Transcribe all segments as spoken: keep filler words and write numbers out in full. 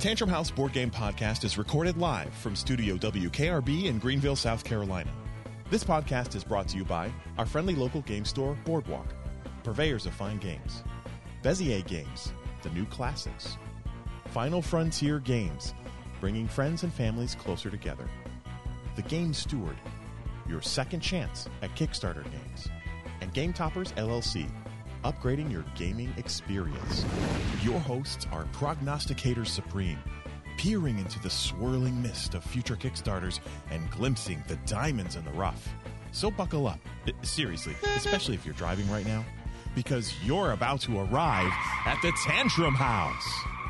Tantrum House Board Game Podcast is recorded live from Studio W K R B in Greenville, South Carolina. This podcast is brought to you by our friendly local game store, Boardwalk, purveyors of fine games, Bezier Games, the new classics, Final Frontier Games, bringing friends and families closer together, The Game Steward, your second chance at Kickstarter games, and Game Toppers L L C, upgrading your gaming experience. Your hosts are prognosticators supreme, peering into the swirling mist of future Kickstarters and glimpsing the diamonds in the rough. So buckle up, seriously, especially if you're driving right now, because you're about to arrive at the Tantrum House.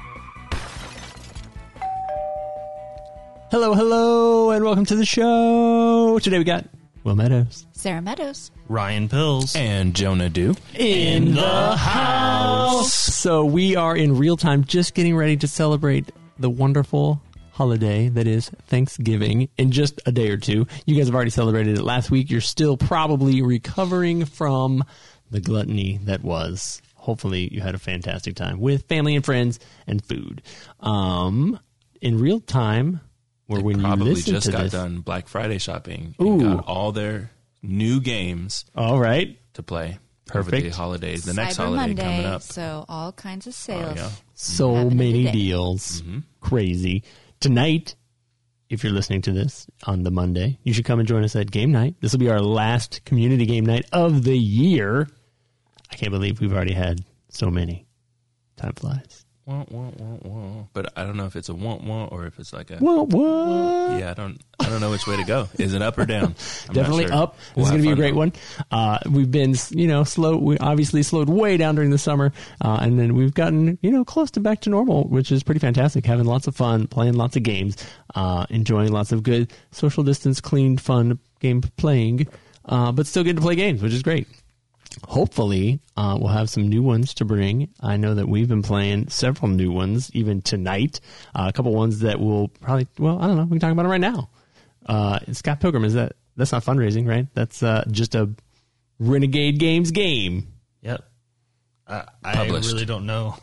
Hello, hello, and welcome to the show. Today we got Will Meadows, Sarah Meadows, Ryan Pills, and Jonah Dew in the house. So we are in real time just getting ready to celebrate the wonderful holiday that is Thanksgiving in just a day or two. You guys have already celebrated it last week. You're still probably recovering from the gluttony that was. Hopefully you had a fantastic time with family and friends and food. Um, in real time, or they when you probably listen just to got this, done Black Friday shopping Ooh. and got all their new games all right, to play perfect. over the holidays. The next Cyber holiday Monday, coming up. so all kinds of sales. Oh, yeah. so happening many today. deals, Mm-hmm. crazy. Tonight, if you're listening to this on the Monday, you should come and join us at game night. This will be our last community game night of the year. I can't believe we've already had so many. Time flies. Wah, wah, wah, wah. But I don't know if it's a want want or if it's like a What? What? yeah. I don't. I don't know which way to go. Is it up or down? I'm Definitely not sure. up. This We'll is going have to be a fun, great though. one. Uh, we've been, you know, slow. We obviously slowed way down during the summer, uh, and then we've gotten, you know, close to back to normal, which is pretty fantastic. Having lots of fun, playing lots of games, uh, enjoying lots of good social distance, clean, fun game playing, uh, but still getting to play games, which is great. Hopefully, uh, we'll have some new ones to bring. I know that we've been playing several new ones, even tonight. Uh, a couple ones that will probably, well, I don't know. We can talk about it right now. Uh, Scott Pilgrim, is that, that's not fundraising, right? That's uh, just a Renegade Games game. Yep. I, I Published. really don't know.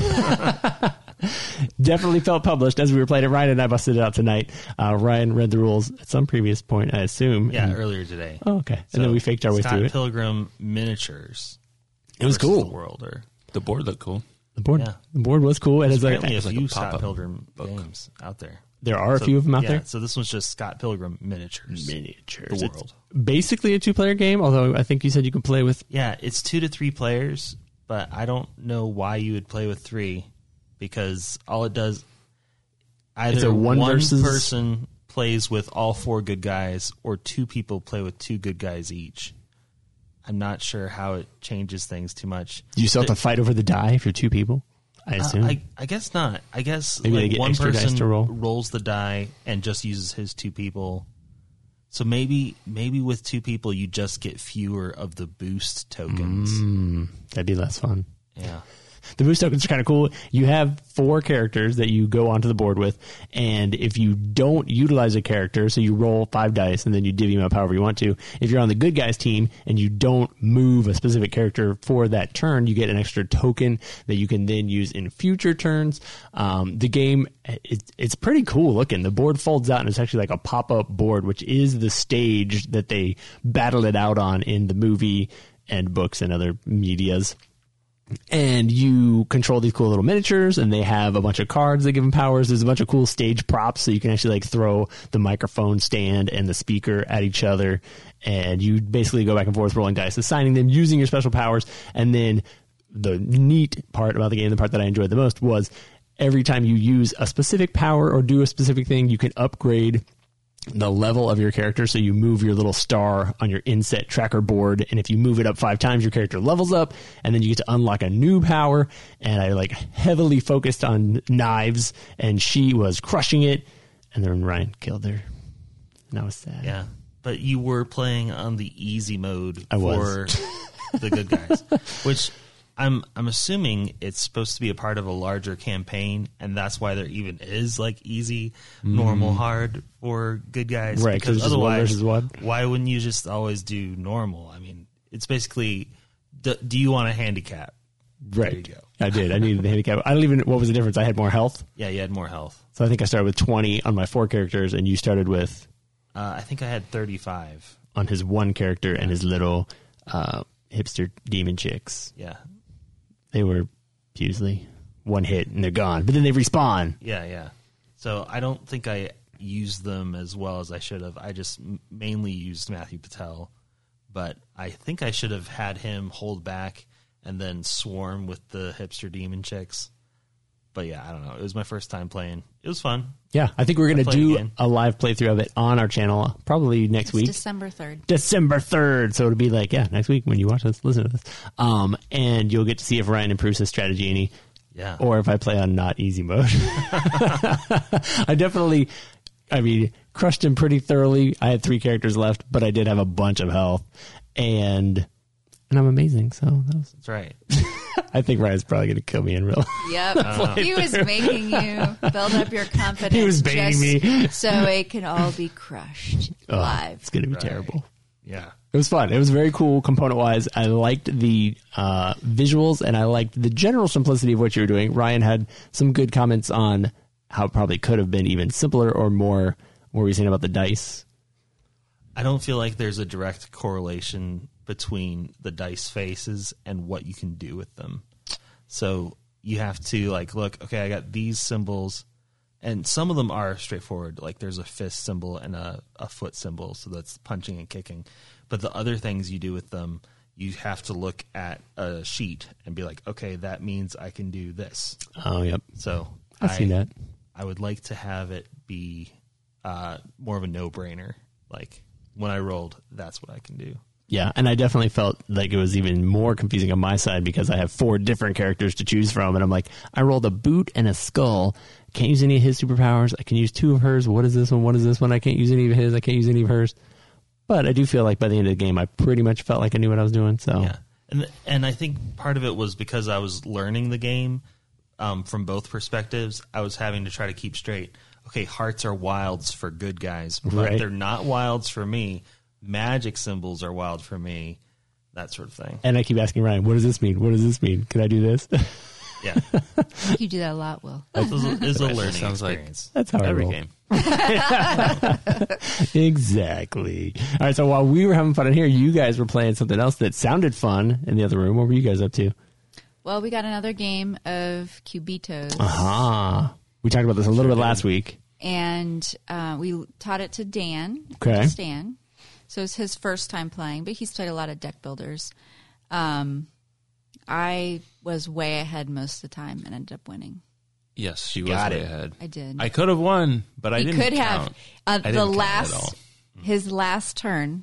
Definitely felt published as we were playing it. Ryan and I busted it out tonight. Uh, Ryan read the rules at some previous point, I assume. yeah, And- earlier today. oh, okay. And So, then we faked our way Scott through it. Pilgrim miniatures. It was versus cool. The world, or The board looked cool. The board, Yeah. the board was cool. And it's like, apparently a like a few pop-up Scott Pilgrim book. games out there. there are a So, few of them out yeah, there. So this one's just Scott Pilgrim miniatures. Miniatures. The It's world. basically a two-player game, although I think you said you can play with. Yeah, it's two to three players, but I don't know why you would play with three, because all it does, either It's a one one versus- person plays with all four good guys, or two people play with two good guys each. I'm not sure how it changes things too much. Do you still have The- to fight over the die if you're two people? I Uh, assume. I, I guess not. I guess Maybe they like get one extra dice person to roll. rolls the die and just uses his two people. So maybe maybe with two people you just get fewer of the boost tokens. Mm, that'd be less fun. Yeah. The boost tokens are kind of cool. You have four characters that you go onto the board with, and if you don't utilize a character, so you roll five dice and then you divvy them up however you want to. If you're on the good guys team and you don't move a specific character for that turn, you get an extra token that you can then use in future turns. Um, the game, it, it's pretty cool looking. The board folds out and it's actually like a pop-up board, which is the stage that they battle it out on in the movie and books and other medias. And you control these cool little miniatures, and they have a bunch of cards that give them powers. There's a bunch of cool stage props, so you can actually like throw the microphone stand and the speaker at each other, and you basically go back and forth rolling dice, assigning them using your special powers. And then the neat part about the game, the part that I enjoyed the most, was every time you use a specific power or do a specific thing, you can upgrade the level of your character. So you move your little star on your inset tracker board, and if you move it up five times, your character levels up, and then you get to unlock a new power. And I like heavily focused on knives, and she was crushing it, and then Ryan killed her, and I was sad. Yeah. But you were playing on the easy mode I for was. the good guys, which I'm I'm assuming it's supposed to be a part of a larger campaign, and that's why there even is like easy, normal, hard for good guys. Right, 'cause Because it's just one otherwise, versus one. why wouldn't you just always do normal? I mean, it's basically, do, do you want a handicap? Right. you go. I did. I needed the handicap. I don't even. What was the difference? I had more health, Yeah, you had more health. so I think I started with twenty on my four characters, and you started with Uh, I think I had thirty-five. on his one character and his little uh, hipster demon chicks. Yeah, They were usually one hit and they're gone, but then they respawn. yeah, yeah. So I don't think I used them as well as I should have. I just m- mainly used Matthew Patel, but I think I should have had him hold back and then swarm with the hipster demon chicks. But yeah, I don't know. It was my first time playing. It was fun. Yeah, I think we're going to played do again. a live playthrough of it on our channel probably next It's week. December third. December third. So it'll be like, yeah, next week when you watch this, listen to this. Um, and you'll get to see if Ryan improves his strategy any, Yeah. or if I play on not easy mode. I definitely, I mean, crushed him pretty thoroughly. I had three characters left, but I did have a bunch of health. And and I'm amazing. So that was, That's right. I think Ryan's probably going to kill me in real life. Yep. He was making you build up your confidence. He was baiting just me. so it can all be crushed Oh, live. it's going to be Right. terrible. Yeah. It was fun. It was very cool component wise. I liked the uh, visuals and I liked the general simplicity of what you were doing. Ryan had some good comments on how it probably could have been even simpler or more. What were you saying about the dice? I don't feel like there's a direct correlation between the dice faces and what you can do with them. So you have to like look, okay, I got these symbols, and some of them are straightforward. Like there's a fist symbol and a, a foot symbol, so that's punching and kicking. But the other things you do with them, you have to look at a sheet and be like, okay, that means I can do this. Oh, yep. So I've I, seen that. I would like to have it be uh, more of a no-brainer. Like when I rolled, that's what I can do. Yeah, and I definitely felt like it was even more confusing on my side because I have four different characters to choose from, and I'm like, I rolled a boot and a skull. Can't use any of his superpowers. I can use two of hers. What is this one? What is this one? I can't use any of his. I can't use any of hers. But I do feel like by the end of the game, I pretty much felt like I knew what I was doing. So Yeah, and and I think part of it was because I was learning the game um, from both perspectives. I was having to try to keep straight. Okay, hearts are wilds for good guys, but Right. they're not wilds for me. Magic symbols are wild for me. That sort of thing. And I keep asking Ryan, what does this mean? What does this mean? Can I do this? Yeah, You do that a lot, Will. it was, it was a Right, learning sounds like- experience. That's how I Every roll. game. Exactly. All right, so while we were having fun in here, you guys were playing something else that sounded fun in the other room. What were you guys up to? Well, we got another game of Cubitos, Ah, we talked about this a little bit last week. and uh, we taught it to Dan. Okay. to Stan. So it's his first time playing, but he's played a lot of deck builders. Um, I was way ahead most of the time and ended up winning. Yes, she was Got way it. ahead. I did. I could have won, but I he didn't could have. count. Uh, I the didn't count at last, all. his last turn,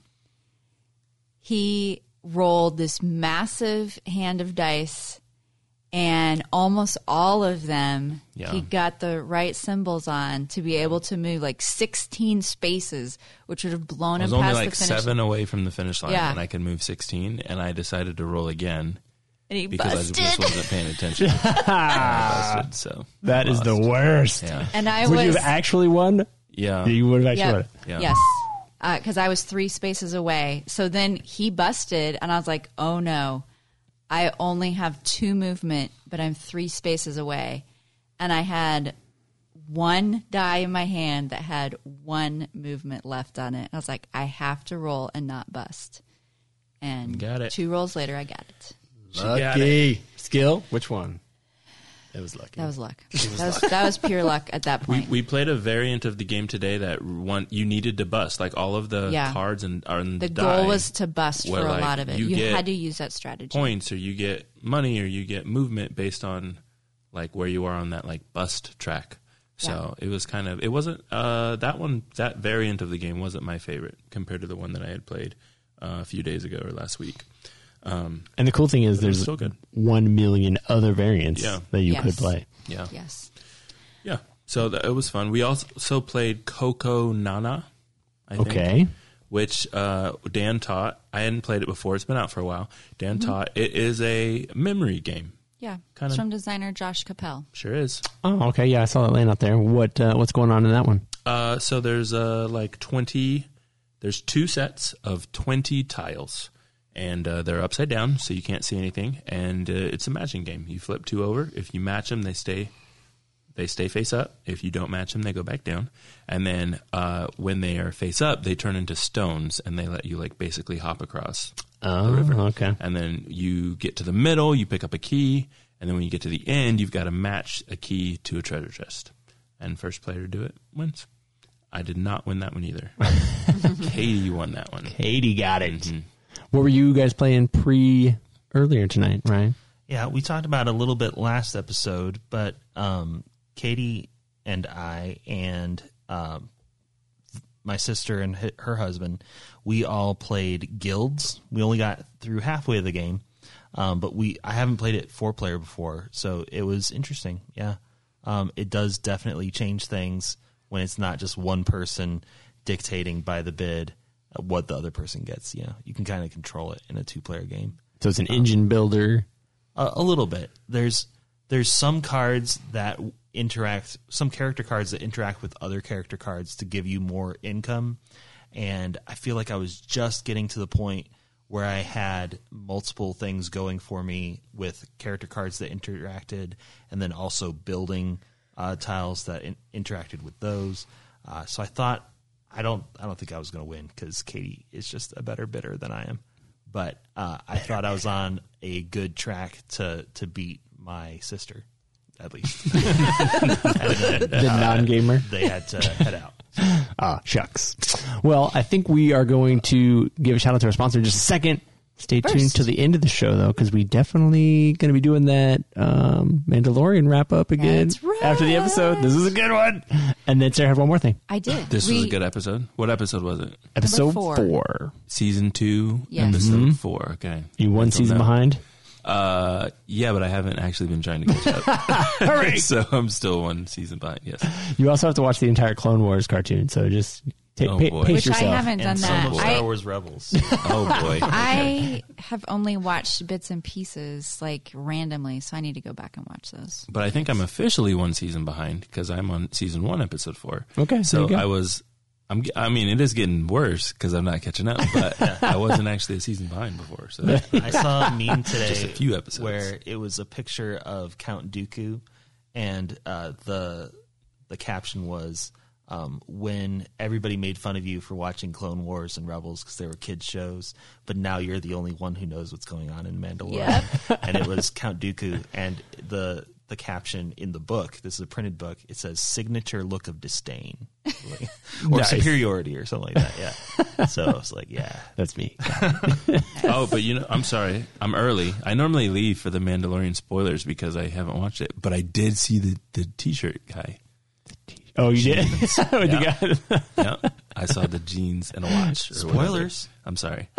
he rolled this massive hand of dice, and almost all of them, Yeah. he got the right symbols on to be able to move like sixteen spaces, which would have blown I was him only past like the finish. seven away from the finish line, Yeah. and I could move sixteen, and I decided to roll again and he because busted. I just wasn't paying attention. And I busted, so That is the lost. worst. Yeah, and I Would you was have actually won? yeah. You would have actually yeah, won. Yeah. yes, because I was three spaces away. So then he busted, and I was like, "Oh no, I only have two movement, but I'm three spaces away." And I had one die in my hand that had one movement left on it. I was like, I have to roll and not bust. And Got it. two rolls later, I got it. Lucky. Skill? Which one? It was lucky. That was luck. That was, that was pure luck at that We point. we played a variant of the game today that one you needed to bust, like all of the Yeah. cards and and the die goal was to bust where, for a like, lot of it. you You, get had to use that strategy. points, or you get money, or you get movement based on like where you are on that like bust track. So it was kind of it wasn't uh, that one that variant of the game wasn't my favorite compared to the one that I had played uh, a few days ago or last week. Um, And the cool thing is But it was there's still good. one million other variants Yeah. that you Yes. could play. yeah, Yes. yeah. So that, it was fun. We also played Coco Nana. I think, Okay. which uh, Dan taught. I hadn't played it before. It's been out for a while. Dan taught. It is a memory game. Yeah. Kinda- It's from designer Josh Capel. Sure is. Oh, okay. Yeah, I saw that laying out there. What uh, What's going on in that one? Uh, so there's uh, like twenty. There's two sets of twenty tiles, and uh, they're upside down, so you can't see anything. And uh, it's a matching game. You flip two over. If you match them, they stay they stay face up. If you don't match them, they go back down. And then uh, when they are face up, they turn into stones, and they let you like basically hop across Oh, the river. okay. And then you get to the middle, you pick up a key, and then when you get to the end, you've got to match a key to a treasure chest. And first player to do it wins. I did not win that one either. Katie won that one. Katie got it. Mhm. What were you guys playing pre earlier tonight, Ryan? Yeah, we talked about it a little bit last episode, but um, Katie and I and um, my sister and hi- her husband, we all played Guilds. We only got through halfway of the game, um, but we I haven't played it four player before, so it was interesting. Yeah, um, it does definitely change things when it's not just one person dictating by the bid uh, what the other person gets. You know, you can kind of control it in a two player game. So it's an engine builder. A, a little bit. There's there's some cards that interact, some character cards that interact with other character cards to give you more income. And I feel like I was just getting to the point where I had multiple things going for me with character cards that interacted, and then also building uh, tiles that in, interacted with those. Uh, so I thought I don't I don't think I was going to win because Katie is just a better bidder than I am. But uh, I thought I was on a good track to to beat my sister, at least. And then, The uh, non-gamer. They had to head out. Ah, shucks. Well, I think we are going to give a shout out to our sponsor in just a second. Stay tuned First. to the end of the show, though, because we definitely going to be doing that um, Mandalorian wrap up again That's right. after the episode. This is a good one. And then Sarah had one more thing. I did. This we, was a good episode. What episode was it? Episode four. four. Season two, Yes. episode Mhm. four. Okay. You one Until season now. behind? Uh, yeah, but I haven't actually been trying to catch up. So I'm still one season behind. Yes. You also have to watch the entire Clone Wars cartoon, so just take, Oh, pa- boy. pace Which yourself. I haven't done And some that. of Star I, Wars Rebels. Oh boy. I have only watched bits and pieces, like randomly, so I need to go back and watch those. But I think I'm officially one season behind because I'm on season one, episode four. Okay, there So you go. I was. I'm. ge- I mean, it is getting worse because I'm not catching up. But I wasn't actually a season behind before. So I saw a meme today Just a few episodes. where it was a picture of Count Dooku, and uh, the the caption was um, when everybody made fun of you for watching Clone Wars and Rebels because they were kids shows, but now you're the only one who knows what's going on in Mandalorian. And it was Count Dooku, and the the caption in the book, this is a printed book, it says signature look of disdain like, or Nice. superiority or something like that. Yeah. So I was like, yeah. That's me. Oh, but you know, I'm sorry. I'm early. I normally leave for the Mandalorian spoilers because I haven't watched it. But I did see the, the T-shirt guy. Oh, you did? With Yeah. the guy- Yeah, I saw the jeans and a watch. or whatever. Spoilers. I'm sorry.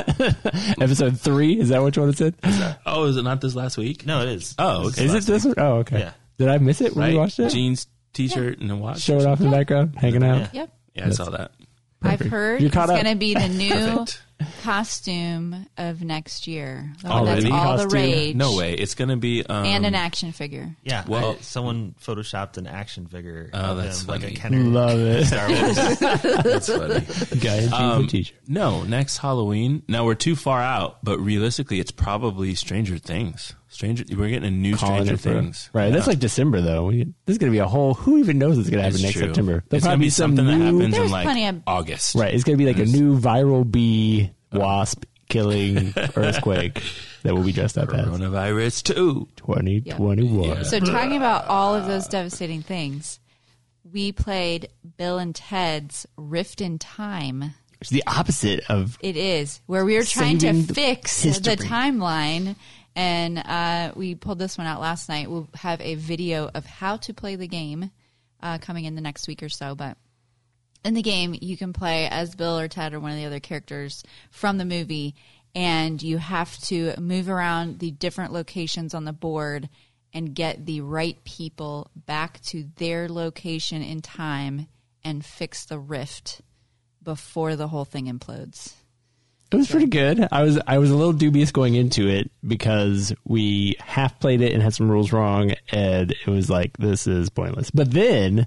Episode three? Is that which one it said? Oh, is it not this last week? No, it is. Oh, This okay. Is it last this week. one? Oh, okay. Yeah. Did I miss it when Right? we watched it? Jeans, T-shirt, and a watch. Show it off in the background, hanging out. Yeah. Yep. Yeah, I saw that. I've heard You're it's caught up. going to be the new Perfect. costume of next year. The one Already? That's all the Costume? rage. No way. It's going to be um, And an action figure. Yeah, Well- I- someone photoshopped an action figure. Oh, of that's him, like a funny. Kenner Love it. Star Wars. That's funny. Guy in Um, teacher. No, next Halloween. Now we're too far out, but realistically, it's probably Stranger Things. Stranger, we're getting a new Calling Stranger it for- Things. Right. That's Yeah. like December, though. We, this is going to be a whole. Who even knows what's going to happen It's next true. September? There'll It's going to probably be some something that new- happens There's in like plenty of- August. Right. It's going to be like a There's- new viral bee wasp killing earthquake that will be dressed up as Coronavirus two. twenty twenty-one. Yeah. So talking about all of those devastating things, we played Bill and Ted's Rift in Time. It's the opposite of It is, where we were trying Saving to the fix history. the timeline. And uh, we pulled this one out last night. We'll have a video of how to play the game uh, coming in the next week or so. But in the game, you can play as Bill or Ted or one of the other characters from the movie. And you have to move around the different locations on the board and get the right people back to their location in time and fix the rift before the whole thing implodes. It was pretty good. I was I was a little dubious going into it because we half played it and had some rules wrong, and it was like, this is pointless. But then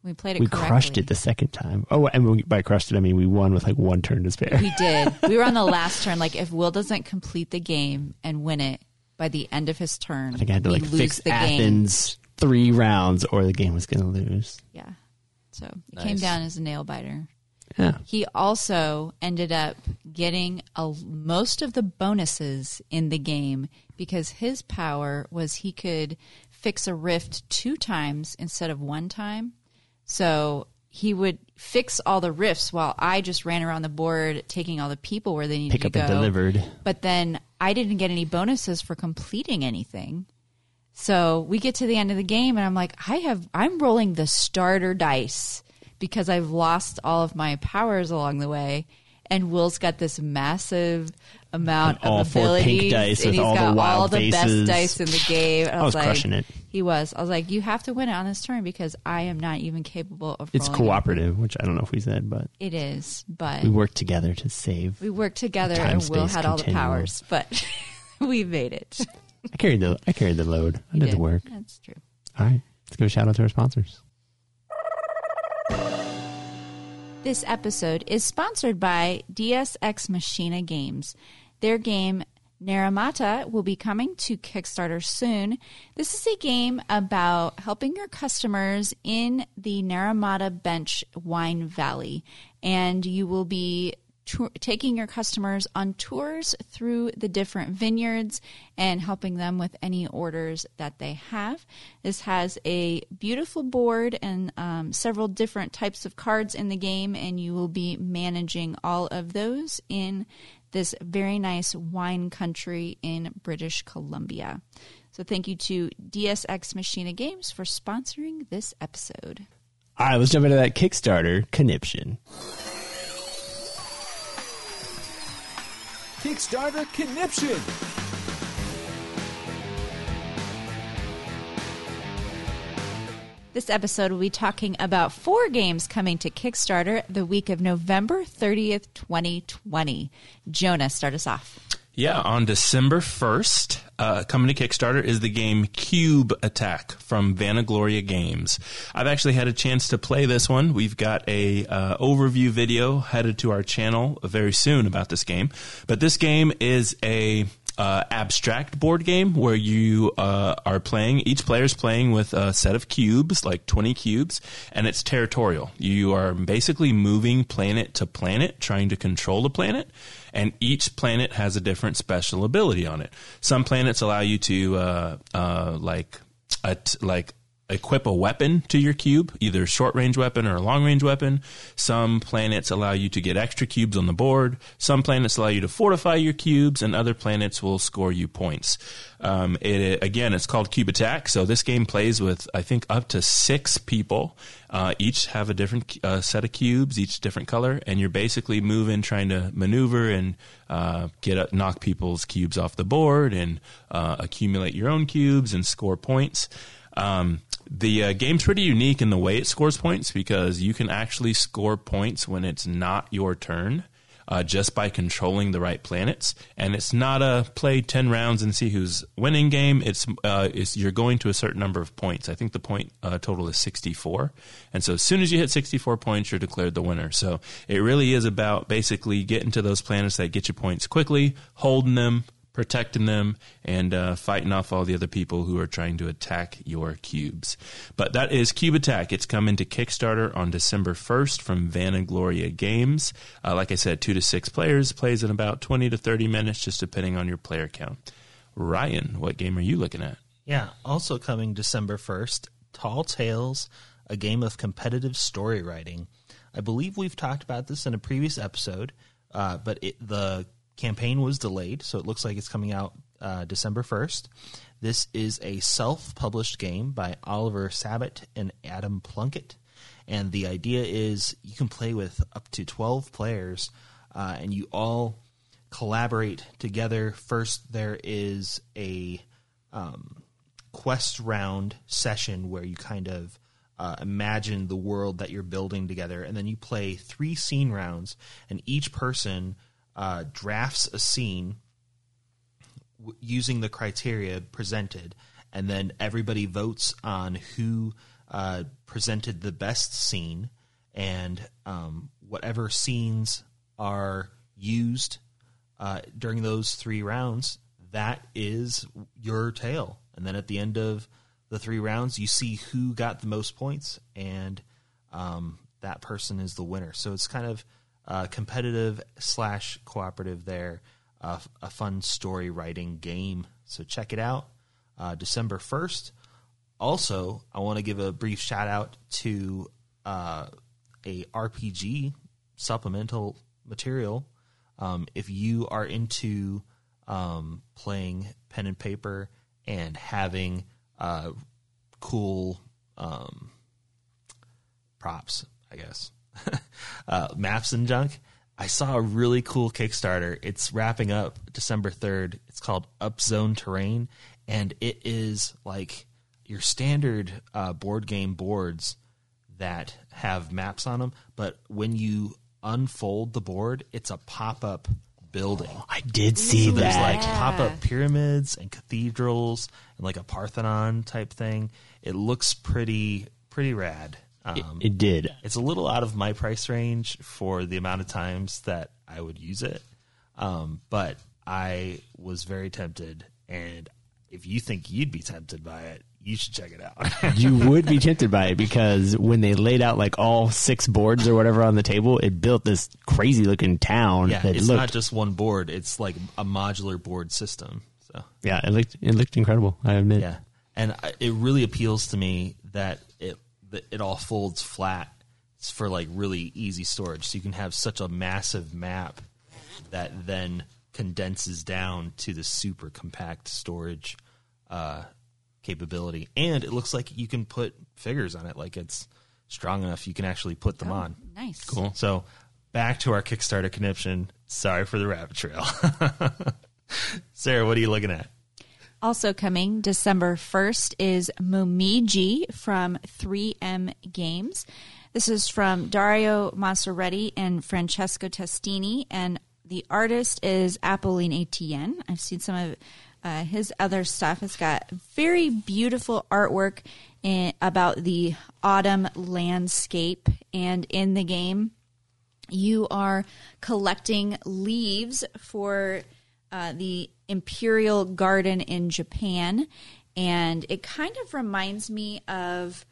We played it We correctly. crushed it the second time. Oh, and we, by crushed it, I mean we won with like one turn to spare. We did. We were on the last turn. Like, if Will doesn't complete the game and win it by the end of his turn, I think I had to we like lose fix the game. Athens three rounds or the game was going to lose. Yeah. So it Nice. came down as a nail biter. Yeah. He also ended up getting a, most of the bonuses in the game because his power was he could fix a rift two times instead of one time. So he would fix all the rifts while I just ran around the board taking all the people where they needed Pick to up go. and delivered. But then I didn't get any bonuses for completing anything. So we get to the end of the game and I'm like, I have I'm rolling the starter dice because I've lost all of my powers along the way. And Will's got this massive amount And all of four abilities, pink dice and with he's all the got wild all the faces. best dice in the game. And I was like, crushing it. He was. I was like, you have to win it on this turn because I am not even capable of. It's rolling it." cooperative, which I don't know if we said, but It is, but we worked together to save. we worked together, Time, and Will space, had all the continuum. powers, but we made it. I carried the I carried the load. I You did the work. That's true. All right. Let's give a shout out to our sponsors. This episode is sponsored by D S X Machina Games. Their game Naramata will be coming to Kickstarter soon. This is a game about helping your customers in the Naramata Bench Wine Valley, and you will be tour- taking your customers on tours through the different vineyards and helping them with any orders that they have. This has a beautiful board and um, several different types of cards in the game, and you will be managing all of those in this very nice wine country in British Columbia. So thank you to D S X Machina Games for sponsoring this episode. All right, let's jump into that Kickstarter conniption. Kickstarter Conniption. This episode will be talking about four games coming to Kickstarter the week of November thirtieth, twenty twenty. Jonah, start us off. Yeah, on December first, uh, coming to Kickstarter is the game Cube Attack from Vanagloria Games. I've actually had a chance to play this one. We've got a uh, overview video headed to our channel very soon about this game. But this game is a uh, abstract board game where you uh, are playing, each player is playing with a set of cubes, like twenty cubes, and it's territorial. You are basically moving planet to planet, trying to control the planet. And each planet has a different special ability on it. Some planets allow you to uh, uh, like a t- like equip a weapon to your cube, either a short range weapon or a long range weapon. Some planets allow you to get extra cubes on the board. Some planets allow you to fortify your cubes, and other planets will score you points. Um, it, again, it's called Cube Attack. So this game plays with, I think, up to six people. Uh, each have a different uh, set of cubes, each different color, and you're basically moving, trying to maneuver and uh, get uh, knock people's cubes off the board and uh, accumulate your own cubes and score points. Um, the uh, game's pretty unique in the way it scores points because you can actually score points when it's not your turn. Uh, just by controlling the right planets, and it's not a play ten rounds and see who's winning game. It's uh, it's you're going to a certain number of points. I think the point uh, total is sixty-four, and so as soon as you hit sixty-four points, you're declared the winner. So it really is about basically getting to those planets that get you points quickly, holding them, protecting them, and uh, fighting off all the other people who are trying to attack your cubes. But that is Cube Attack. It's coming to Kickstarter on December first from Vanagloria Games. Uh, like I said, two to six players, plays in about twenty to thirty minutes, just depending on your player count. Ryan, what game are you looking at? Yeah, also coming December first, Tall Tales, a game of competitive story writing. I believe we've talked about this in a previous episode, uh, but it, the campaign was delayed, so it looks like it's coming out uh, December first. This is a self-published game by Oliver Sabat and Adam Plunkett, and the idea is you can play with up to twelve players, uh, and you all collaborate together. First, there is a um, quest round session where you kind of uh, imagine the world that you're building together, and then you play three scene rounds, and each person Uh, drafts a scene w- using the criteria presented, and then everybody votes on who uh, presented the best scene, and um, whatever scenes are used uh, during those three rounds, that is your tale. And then at the end of the three rounds, you see who got the most points, and um, that person is the winner. So it's kind of uh, competitive slash cooperative there, uh, a fun story writing game. So check it out, uh, December first. Also, I want to give a brief shout out to uh, a R P G supplemental material. Um, if you are into um, playing pen and paper and having uh, cool um, props, I guess, uh, maps and junk, I saw a really cool Kickstarter. It's wrapping up December third. It's called Upzone Terrain, and it is like your standard uh, board game boards that have maps on them, but when you unfold the board, it's a pop-up building. I did see So that. there's like Yeah. pop-up pyramids and cathedrals and like a Parthenon type thing. It looks pretty pretty rad. Um, It did. it's a little out of my price range for the amount of times that I would use it, um, but I was very tempted. And if you think you'd be tempted by it, you should check it out. You would be tempted by it because when they laid out like all six boards or whatever on the table, it built this crazy looking town. Yeah, that it's looked, not just one board; it's like a modular board system. So yeah, it looked it looked incredible. I admit. yeah, and I- it really appeals to me that it that it all folds flat. It's for like really easy storage, so you can have such a massive map that then condenses down to the super compact storage uh, capability. And it looks like you can put figures on it, like it's strong enough you can actually put them on. Nice. Cool. So back to our Kickstarter conniption. Sorry for the rabbit trail. Sarah, what are you looking at? Also coming December first is Momiji from three M Games. This is from Dario Massaretti and Francesco Testini, and the artist is Apolline Etienne. I've seen some of uh, his other stuff. It's got very beautiful artwork in, about the autumn landscape, and in the game, you are collecting leaves for uh, the Imperial Garden in Japan, and it kind of reminds me of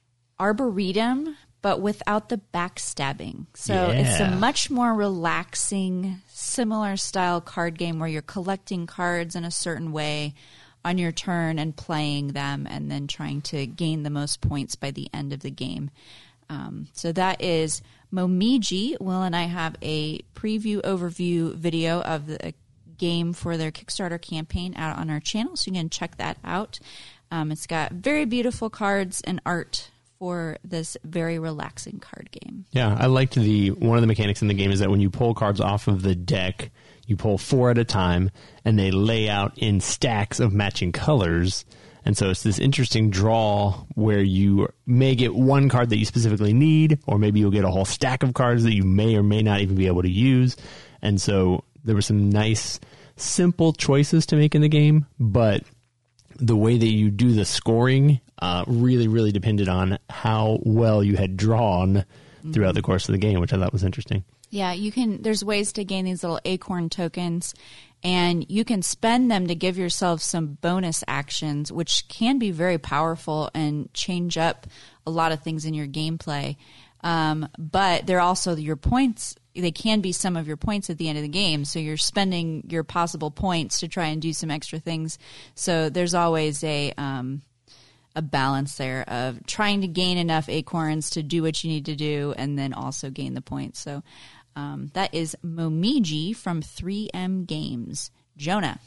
Arboretum, but without the backstabbing. So it's a Yeah. much more relaxing, similar style card game where you're collecting cards in a certain way on your turn and playing them and then trying to gain the most points by the end of the game. Um, so that is Momiji. Will and I have a preview overview video of the game for their Kickstarter campaign out on our channel, so you can check that out. Um, it's got very beautiful cards and art for this very relaxing card game. Yeah, I liked the one of the mechanics in the game is that when you pull cards off of the deck, you pull four at a time, and they lay out in stacks of matching colors. And so it's this interesting draw where you may get one card that you specifically need, or maybe you'll get a whole stack of cards that you may or may not even be able to use. And so there were some nice, simple choices to make in the game, but the way that you do the scoring uh, really, really depended on how well you had drawn throughout the course of the game, which I thought was interesting. Yeah, you can. There's ways to gain these little acorn tokens, and you can spend them to give yourself some bonus actions, which can be very powerful and change up a lot of things in your gameplay. Um, but they're also your points. They can be some of your points at the end of the game. So you're spending your possible points to try and do some extra things. So there's always a um, a balance there of trying to gain enough acorns to do what you need to do and then also gain the points. So um, that is Momiji from three M Games. Jonah.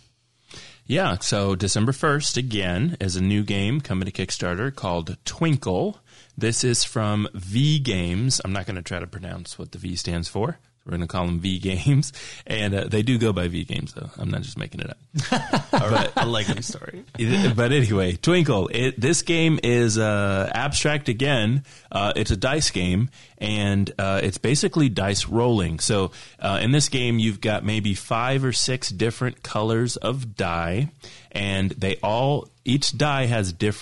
Yeah, so December first, again, is a new game coming to Kickstarter called Twinkle. This is from V Games. I'm not going to try to pronounce what the V stands for. We're going to call them V Games. And uh, they do go by V Games, though. I'm not just making it up. All right, I like the story. But anyway, Twinkle. It, this game is uh, abstract again. Uh, it's a dice game, and uh, it's basically dice rolling. So uh, in this game, you've got maybe five or six different colors of die, and they all each die has different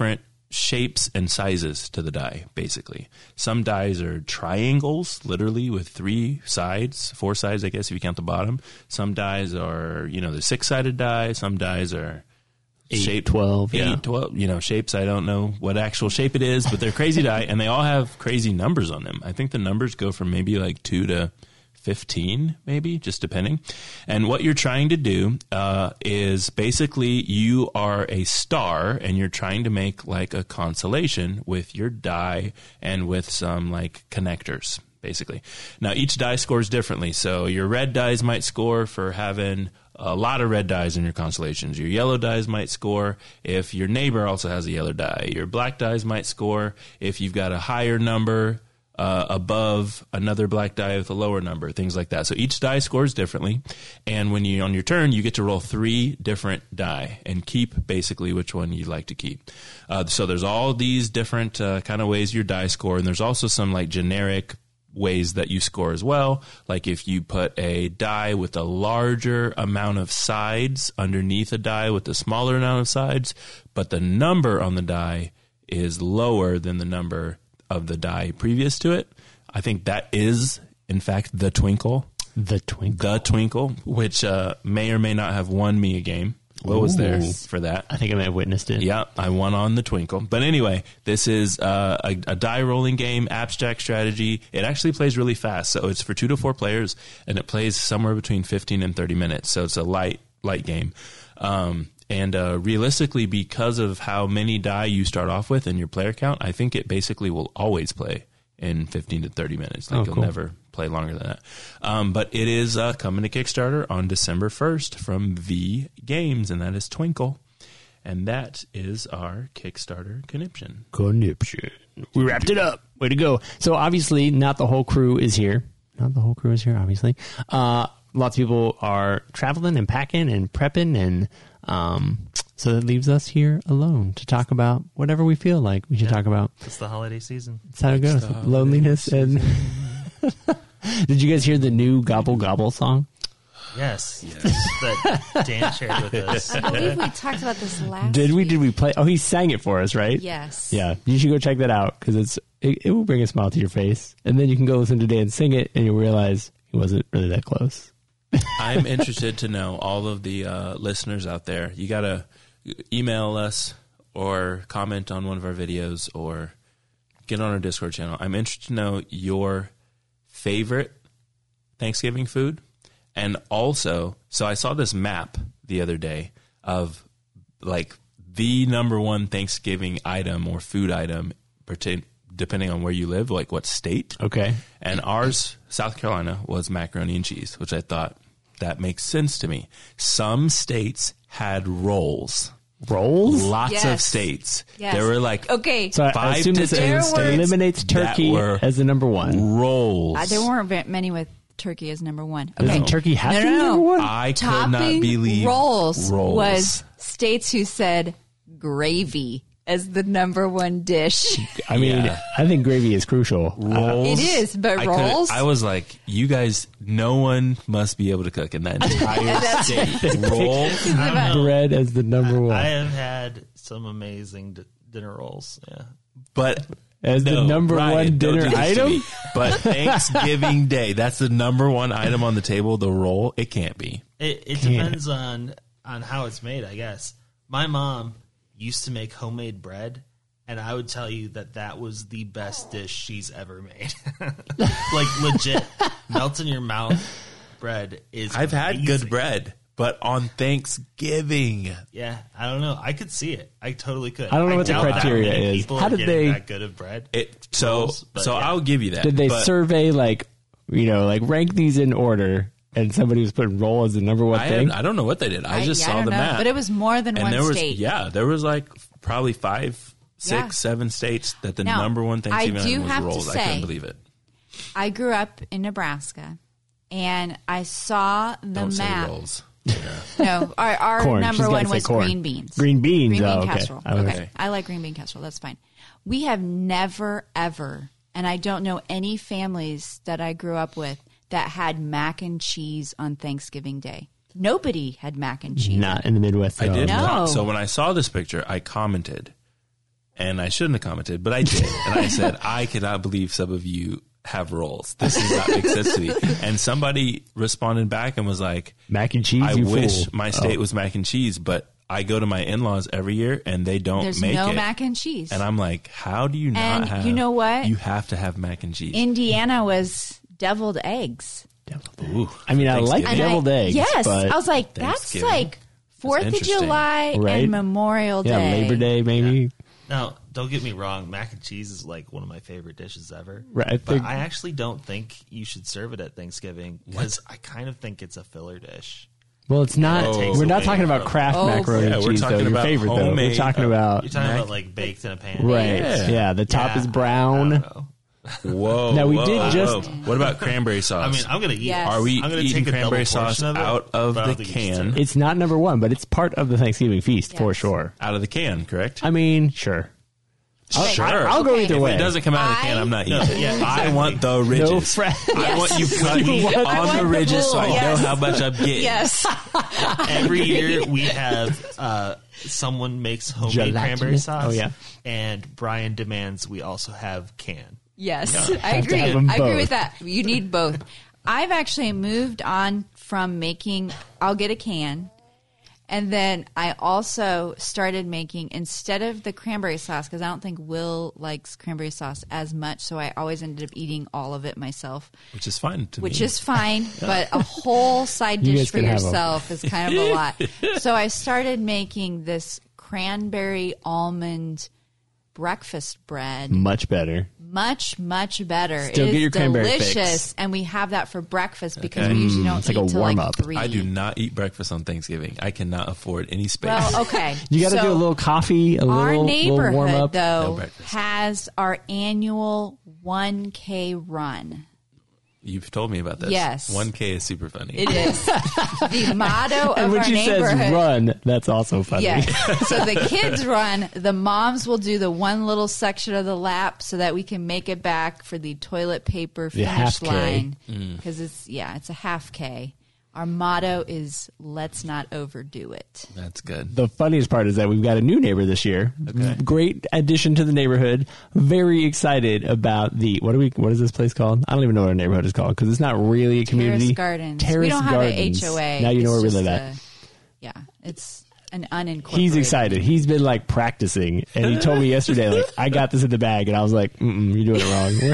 shapes and sizes to the die, basically. Some dies are triangles, literally with three sides, four sides, I guess, if you count the bottom. Some dies are, you know, the six-sided die. Some dies are Eight, shape twelve, eight, yeah. twelve, you know, shapes. I don't know what actual shape it is, but they're crazy die, and they all have crazy numbers on them. I think the numbers go from maybe like two to fifteen, maybe, just depending. And what you're trying to do uh, is basically you are a star, and you're trying to make like a constellation with your die and with some like connectors, basically. Now, each die scores differently. So your red dies might score for having a lot of red dies in your constellations. Your yellow dies might score if your neighbor also has a yellow die. Your black dies might score if you've got a higher number uh, above another black die with a lower number, things like that. So each die scores differently. And when you on your turn, you get to roll three different die and keep basically which one you'd like to keep. Uh, so there's all these different uh, kind of ways your die score. And there's also some like generic ways that you score as well. Like if you put a die with a larger amount of sides underneath a die with a smaller amount of sides, but the number on the die is lower than the number of the die previous to it, I think that is, in fact, the Twinkle. The Twinkle. The Twinkle, which uh, may or may not have won me a game. Will was there for that. I think I may have witnessed it. Yeah, I won on the Twinkle. But anyway, this is uh, a, a die rolling game, abstract strategy. It actually plays really fast. So it's for two to four players, and it plays somewhere between fifteen and thirty minutes. So it's a light, light game. Um, and uh, realistically, because of how many die you start off with and your player count, I think it basically will always play in fifteen to thirty minutes. Like oh, you'll cool. never play longer than that. Um, but it is uh, coming to Kickstarter on December first from V Games, and that is Twinkle. And that is our Kickstarter conniption. Conniption. We wrapped it up. Way to go. So obviously, not the whole crew is here. Not the whole crew is here, obviously. Uh, lots of people are traveling and packing and prepping, and um, so that leaves us here alone to talk about whatever we feel like we should Yeah. talk about. It's the holiday season. That's how it goes. Loneliness and... Did you guys hear the new Gobble Gobble song? Yes. That Dan shared with us. I believe we talked about this last Did we? week. Did we play? Oh, he sang it for us, right? Yes. Yeah. You should go check that out because it's it, it will bring a smile to your face, and then you can go listen to Dan sing it, and you'll realize he wasn't really that close. I'm interested to know, all of the uh, listeners out there, you got to email us or comment on one of our videos or get on our Discord channel. I'm interested to know your favorite Thanksgiving food. And also, so I saw this map the other day of like the number one Thanksgiving item or food item, pertain, depending on where you live, like what state. Okay. And ours, South Carolina, was macaroni and cheese, which I thought that makes sense to me. Some states had rolls. Rolls? Lots Yes. of states. Yes. There were like Okay. So I- I five assume to this ten There were- eliminates that turkey were as the number one. rolls. Uh, there weren't ve- many with turkey as number one. Doesn't Okay. turkey have No, to no, be no. number one? I could Topping not believe rolls, rolls was states who said gravy as the number one dish. I mean, Yeah. I think gravy is crucial. Uh, rolls. It is, but I couldn't- rolls? I was like, you guys, no one must be able to cook in that entire state. Rolls. bread as the number one. I have had some amazing d- dinner rolls. Yeah. But As the no, number Ryan, one don't dinner do this to item? me. But Thanksgiving Day, that's the number one item on the table, the roll. It can't be. It, it depends on on how it's made, I guess. My mom used to make homemade bread, and I would tell you that that was the best dish she's ever made. Like legit, melt in your mouth bread is. I've had amazing. good bread, but on Thanksgiving, Yeah, I don't know. I could see it. I totally could. I don't know what the doubt that criteria many is. people How are did getting they- that good of bread? it so Rolls, but so yeah. I'll give you that. Did they but survey, like, you know, like rank these in order, and somebody was putting roll as the number one I, thing? had, I don't know what they did. I, just yeah, saw I don't the know, map, but it was more than and one there was state. yeah, there was like probably five, six, Yeah. seven states that the Now, number one Thanksgiving I do item was have to rolls. I say- couldn't believe it. I grew up in Nebraska, and I saw the Don't say map. rolls. No, our, our Corn. She's number gotta one say was corn. green beans. Green beans. Green bean Oh, okay. casserole. I was- Okay. I like green bean casserole. That's fine. We have never, ever, and I don't know any families that I grew up with that had mac and cheese on Thanksgiving Day. Nobody had mac and cheese. Not in the Midwest. I at all. did No. not. So when I saw this picture, I commented, and I shouldn't have commented, but I did. And I said, I cannot believe some of you have rolls. This does not make sense to me. And somebody responded back and was like, mac and cheese, I you wish fool. my state Oh. was mac and cheese, but I go to my in-laws every year and they don't There's make no it. mac and cheese. And I'm like, how do you not And have? you know what? You have to have mac and cheese. Indiana was deviled eggs. Ooh, I mean, I like Thanksgiving. deviled I, eggs. Yes, but I was like, that's Thanksgiving. like Fourth of interesting. July Right? and Memorial yeah, Day. Labor Day maybe. Now, don't get me wrong. Mac and cheese is like one of my favorite dishes ever. Right, I But think- I actually don't think you should serve it at Thanksgiving because I kind of think it's a filler dish. Well, it's not. Yeah, it takes we're not away talking about from- Kraft Oh, macaroni yeah, and we're cheese, talking though. Your about favorite, though. We're homemade, talking uh, about You're talking Mac- about like baked in a pan. right. Yeah. Yeah, the top Yeah, is I- I brown. don't know. Whoa. Now, we whoa, did just- whoa. What about cranberry sauce? I mean, I'm gonna eat. Yes. Are we I'm gonna eating take a cranberry double sauce portion of it, out of but I the don't think you should can? serve it. It's not number one, but it's part of the Thanksgiving feast for Yes. sure. Out of the can, correct? I mean, sure. sure. I'll go Okay. either If way. it doesn't come out of the can, I- I'm not No, eating it. yeah, I exactly. want the ridges. No fr- I want you cut me want- I on want the the ridges so I full, know yes. how much I'm getting. Yes. Every year we have uh, someone makes homemade Gelatinous? cranberry sauce. Oh, yeah. And Brian demands we also have can. Yes, Yeah. I Have to agree. have them I agree both. with that. You need both. I've actually moved on from making, I'll get a can. And then I also started making, instead of the cranberry sauce, because I don't think Will likes cranberry sauce as much, so I always ended up eating all of it myself, Which is fine to which me. is fine, but a whole side You dish guys for can have 'em. yourself is kind of a lot. So I started making this cranberry almond breakfast bread. Much better. Much, much better. Still it get is your cranberry delicious, fix. and we have that for breakfast because Okay. we usually don't it's like eat a till like warm-up. three. I do not eat breakfast on Thanksgiving. I cannot afford any space. Well, okay. You got to So do a little coffee, a Our little, little warm neighborhood, up. No though, breakfast. has our annual one K run. You've told me about this. Yes. one K is super funny. It is the motto And of when our she neighborhood. says run, that's also funny. Yeah. So the kids run. The moms will do the one little section of the lap so that we can make it back for the toilet paper The half finish K. line. Mm. Because it's yeah, it's a half K. Our motto is "Let's not overdo it." That's good. The funniest part is that we've got a new neighbor this year. Okay. Great addition to the neighborhood. Very excited about the what do we what is this place called? I don't even know what our neighborhood is called because it's not really a community. Terrace Gardens. Terrace we don't have an Gardens. H O A. Now you know It's where we just live at. a- Yeah, it's an unincorporated. He's excited. He's been like practicing, and he told me yesterday, like, I got this in the bag, and I was like, Mm-mm, you're doing it wrong.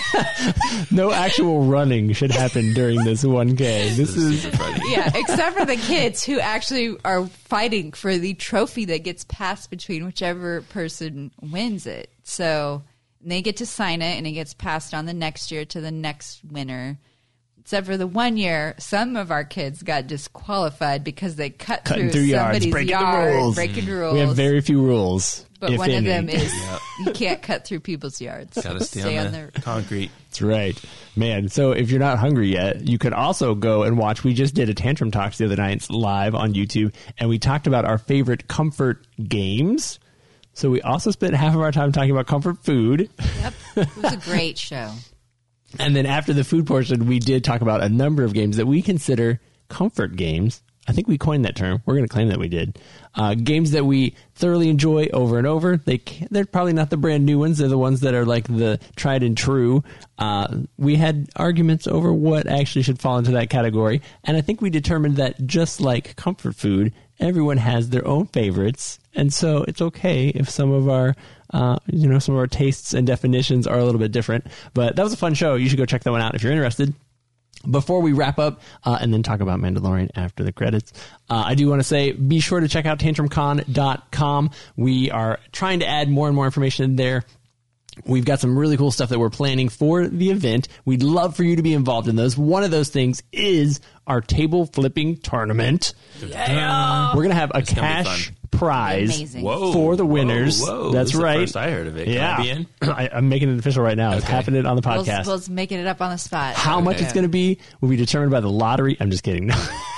No actual running should happen during this one K. This This is is super funny. Yeah, except for the kids who actually are fighting for the trophy that gets passed between whichever person wins it. So they get to sign it, and it gets passed on the next year to the next winner. Except for the one year, some of our kids got disqualified because they cut Cutting through, through yards, somebody's breaking the yard, rules. breaking rules. we have very few rules. but if one any. of them is you can't cut through people's yards. Got to stay, on, the concrete. That's right, man. So if you're not hungry yet, you could also go and watch. We just did a Tantrum Talks the other night live on YouTube, and we talked about our favorite comfort games. So we also spent half of our time talking about comfort food. Yep, it was a great show. And then after the food portion, we did talk about a number of games that we consider comfort games. I think we coined that term. We're going to claim that we did. Uh, games that we thoroughly enjoy over and over. They can't, they're probably not the brand new ones. They're the ones that are like the tried and true. Uh, we had arguments over what actually should fall into that category. And I think we determined that just like comfort food, everyone has their own favorites. And so it's okay if some of our, uh, you know, some of our tastes and definitions are a little bit different. But that was a fun show. You should go check that one out if you're interested. Before we wrap up uh, and then talk about Mandalorian after the credits, uh, I do want to say be sure to check out tantrum con dot com. We are trying to add more and more information in there. We've got some really cool stuff that we're planning for the event. We'd love for you to be involved in those. One of those things is our table flipping tournament. Yeah. We're going to have a It's gonna be cash fun. Amazing. prize Whoa. for the winners. Whoa, whoa. That's This is the right. first I heard of it. Can yeah. I be in? I, I'm making it official right now. It's Okay. happening on the Will's, podcast. Will's making it up on the spot. How much Okay. it's going to be will be determined by the lottery. I'm just kidding. No.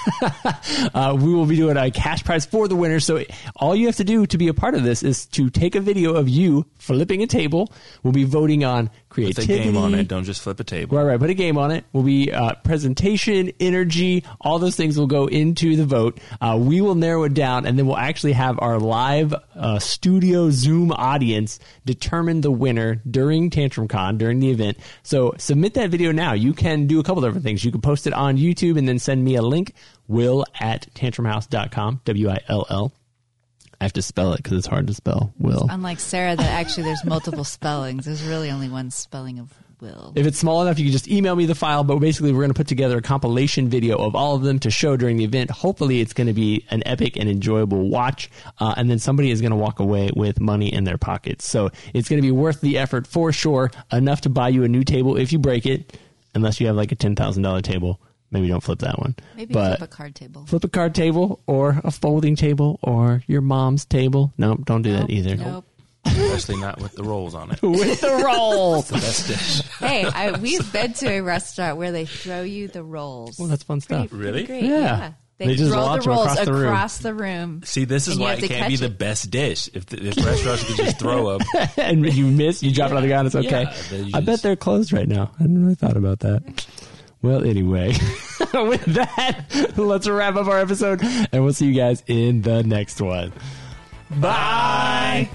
uh, we will be doing a cash prize for the winner. So all you have to do to be a part of this is to take a video of you flipping a table. We'll be voting on Put a creativity. game on it. Don't just flip a table. Right, right. Put a game on it. Will be uh, presentation, energy, all those things will go into the vote. Uh, we will narrow it down, and then we'll actually have our live uh, studio Zoom audience determine the winner during Tantrum Con, during the event. So submit that video now. You can do a couple different things. You can post it on YouTube and then send me a link, will at tantrum house dot com, W I L L. I have to spell it because it's hard to spell, Will. Unlike Sarah, that actually there's multiple spellings. There's really only one spelling of Will. If it's small enough, you can just email me the file. But basically, we're going to put together a compilation video of all of them to show during the event. Hopefully, it's going to be an epic and enjoyable watch. Uh, and then somebody is going to walk away with money in their pockets. So it's going to be worth the effort for sure. Enough to buy you a new table if you break it, unless you have like a ten thousand dollars table. Maybe don't flip that one. Maybe but flip a card table. Flip a card table or a folding table or your mom's table. Nope, don't do Nope, that either. Nope. Especially not with the rolls on it. With the rolls. The best dish. Hey, I, we've been to a restaurant where they throw you the rolls. Well, that's fun stuff. Pretty Really? great. Yeah. Yeah. They, They just throw launch the them rolls across the room. across the room. See, this is And you why have it to can't be catch the it. best dish. If, the, if restaurants could just throw them. And you miss, you drop it on the ground, it's okay. Yeah, then you I bet just- they're closed right now. I hadn't really thought about that. Well, anyway, with that, let's wrap up our episode, and we'll see you guys in the next one. Bye!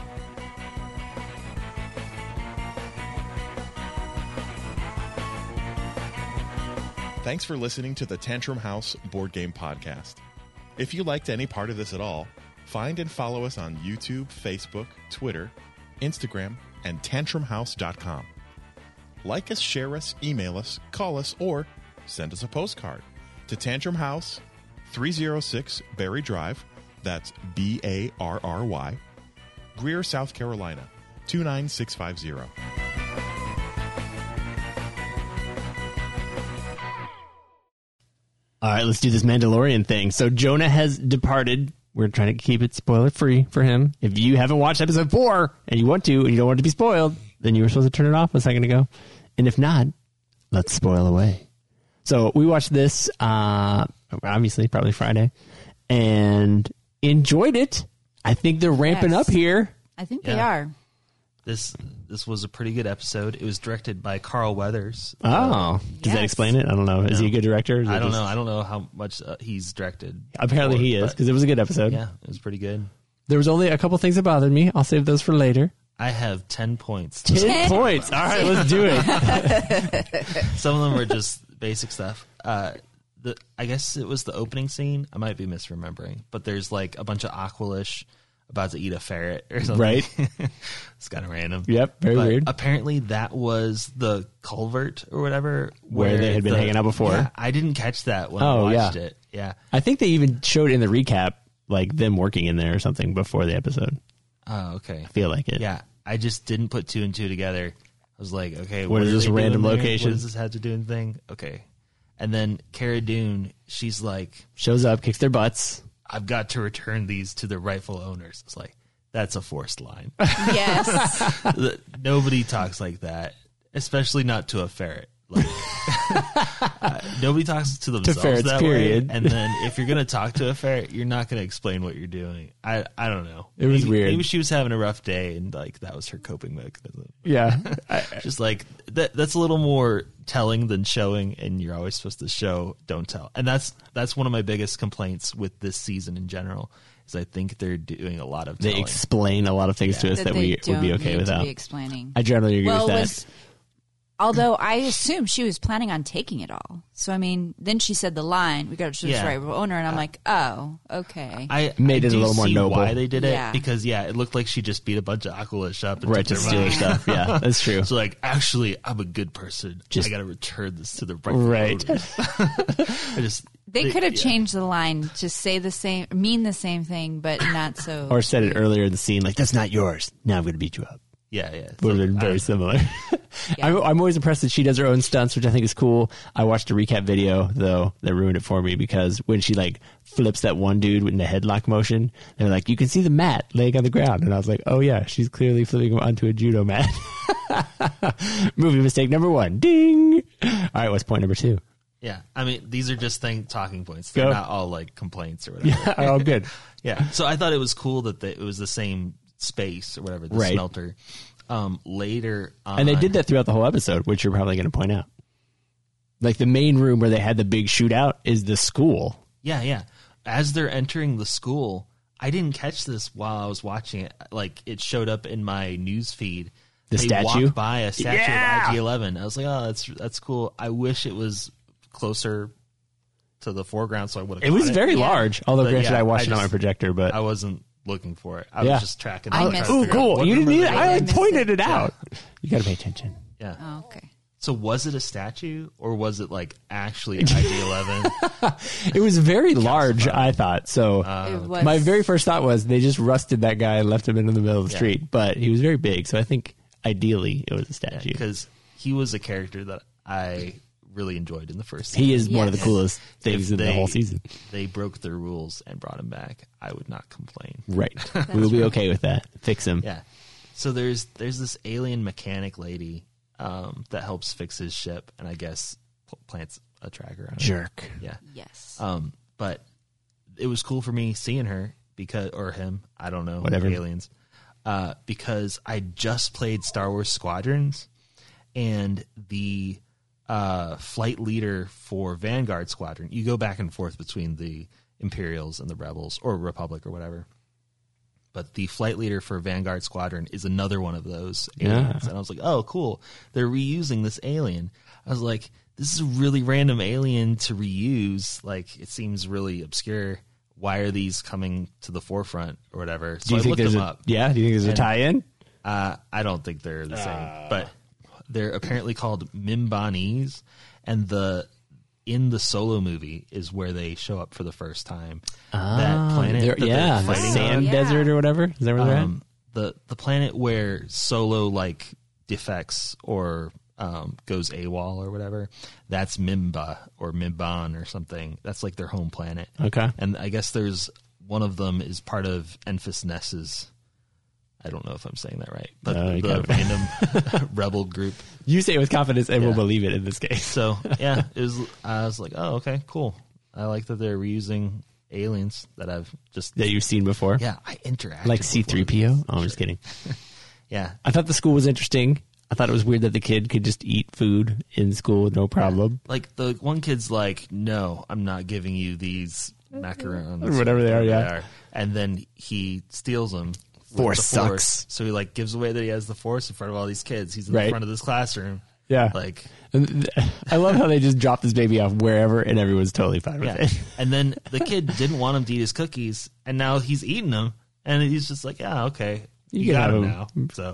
Thanks for listening to the Tantrum House Board Game Podcast. If you liked any part of this at all, find and follow us on YouTube, Facebook, Twitter, Instagram, and tantrum house dot com. Like us, share us, email us, call us, or send us a postcard to Tantrum House, three oh six Berry Drive, that's B A R R Y, Greer, South Carolina, two nine six five zero. All right, let's do this Mandalorian thing. So Jonah has departed. We're trying to keep it spoiler free for him. If you haven't watched episode four and you want to, and you don't want it to be spoiled, then you were supposed to turn it off a second ago. And if not, let's spoil away. So we watched this, uh, obviously, probably Friday, and enjoyed it. I think they're ramping Yes. up here. I think they Yeah. are. This this was a pretty good episode. It was directed by Carl Weathers. Oh, does that Yes. explain it? I don't know. Is he a good director? or is I it don't just- know. I don't know how much uh, he's directed. Apparently before, he is, but because it was a good episode. yeah, it was pretty good. There was only a couple things that bothered me. I'll save those for later. I have ten points. Ten, Ten? points. All right, let's do it. Some of them were just basic stuff. Uh, the I guess it was the opening scene. I might be misremembering, but there's like a bunch of Aqualish about to eat a ferret or something. Right. It's kind of random. Yep, very But weird. Apparently, that was the culvert or whatever Where they had been hanging out before. Yeah, I didn't catch that when Oh, I watched yeah. it. Yeah. I think they even showed in the recap, like them working in there or something before the episode. Oh, okay. I feel like it. Yeah, I just didn't put two and two together. I was like, okay, What is are this they random doing there? location? What does this have to do anything? Okay. And then Cara Dune, she's like, Shows up, kicks their butts. I've got to return these to the rightful owners. It's like, that's a forced line. Yes. The- Nobody talks like that, especially not to a ferret. Like, uh, nobody talks to themselves ferrets, that period. way. And then if you're going to talk to a ferret, you're not going to explain what you're doing. I I don't know. It was maybe, weird. Maybe she was having a rough day, and like that was her coping mechanism. Yeah. I, Just like that. That's a little more telling than showing, and you're always supposed to show, don't tell. And that's that's one of my biggest complaints with this season in general. Is I think they're doing a lot of they telling. explain a lot of things to us that, that we they would be don't okay need without. to be explaining. I generally agree well, with it that. was, although I assume she was planning on taking it all. So I mean, then she said the line, "We got to choose Yeah. the right owner," and I'm like, "Oh, okay." I Made I it a do little more see noble. Why they did it? Yeah. Because yeah, it looked like she just beat a bunch of Aqualish up and Right, took to their steal money. stuff. Yeah, that's true. So like, actually, I'm a good person. Just- I got to return this to the right. Right. I just they could have yeah. changed the line to say the same, mean the same thing, but not so. Or said it earlier in the scene, like, that's not yours. Now I'm going to beat you up. Yeah, yeah. Would have So, been I very don't- similar. Yeah. I'm, I'm always impressed that she does her own stunts, which I think is cool. I watched a recap video, though, that ruined it for me because when she, like, flips that one dude in the headlock motion, they're like, you can see the mat laying on the ground. And I was like, oh, yeah, she's clearly flipping him onto a judo mat. Movie mistake number one. Ding! All right, what's point number two? Yeah, I mean, these are just thing talking points. They're Go. not all like complaints or whatever. Oh, good. Yeah. So I thought it was cool that the, it was the same space or whatever, the Right. smelter. Um, later on, And they did that throughout the whole episode, which you're probably going to point out. Like the main room where they had the big shootout is the school. Yeah, yeah. As they're entering the school, I didn't catch this while I was watching it. Like it showed up in my news feed. The they statue? walked by a statue Yeah! of I G eleven. I was like, oh, that's that's cool. I wish it was closer to the foreground, so I would have. It was very Yeah. large. Although, But, granted, yeah, I watched I it on my just- projector, but I wasn't looking for it. I Yeah. was just tracking. I trying to missed oh, figure out cool. what You didn't room need are it. they I in. like missed pointed it. it out. You got to pay attention. Yeah. Oh, okay. So was it a statue or was it like actually I G eleven? It was very large, I thought. So It was, my very first thought was they just rusted that guy and left him in the middle of the Yeah. street. But he was very big, so I think ideally it was a statue. Because he was a character that I really enjoyed in the first season. He is one of the Yes. coolest things If in the they- whole season. They broke their rules and brought him back. I would not complain. Right. We'll be okay with that. Fix him. Yeah. So there's there's this alien mechanic lady um, that helps fix his ship, and I guess pl- plants a tracker on it. Jerk. Yeah. yes. Um, but it was cool for me seeing her because, or him, I don't know, Whatever. aliens, uh, because I just played Star Wars Squadrons, and the uh, flight leader for Vanguard Squadron, you go back and forth between the Imperials and the Rebels, or Republic, or whatever. But the flight leader for Vanguard Squadron is another one of those aliens. Yeah. And I was like, oh, cool. They're reusing this alien. I was like, this is a really random alien to reuse. Like, it seems really obscure. Why are these coming to the forefront or whatever? So Do you I think looked there's them a, up. yeah? Do you think there's a And- tie-in? Uh, I don't think they're the Ah. same. But they're apparently called Mimbanese. And the in the Solo movie is where they show up for the first time. that planet They're- that yeah, they're the fighting sand on. Yeah. desert or whatever. Is that where they're Um, the the planet where Solo like defects or um, goes AWOL or whatever, that's Mimba or Mimban or something. That's like their home planet. at? Okay. And I guess there's one of them is part of Enfys Ness's. I don't know if I'm saying that right, but No, you the got it. random rebel group. You say it with confidence, and we'll Yeah. believe it in this case. So yeah, it was. I was like, oh, okay, cool. I like that they're reusing aliens that I've just That you've seen before. yeah, I interacted Like with C one three of P O? these. Oh, I'm just kidding. Yeah, I thought the school was interesting. I thought it was weird that the kid could just eat food in school with no problem. like the one kid's like, no, I'm not giving you these macarons Or whatever they are, yeah. And then he steals them. with Force the sucks. So he like gives away that he has the force in front of all these kids. He's in Right. the front of this classroom. Yeah. Like, And th- I love how they just dropped this baby off wherever and everyone's totally fine with yeah. it. And then the kid didn't want him to eat his cookies, and now he's eating them, and he's just like, yeah, okay, You you, can got have him 'em. now. So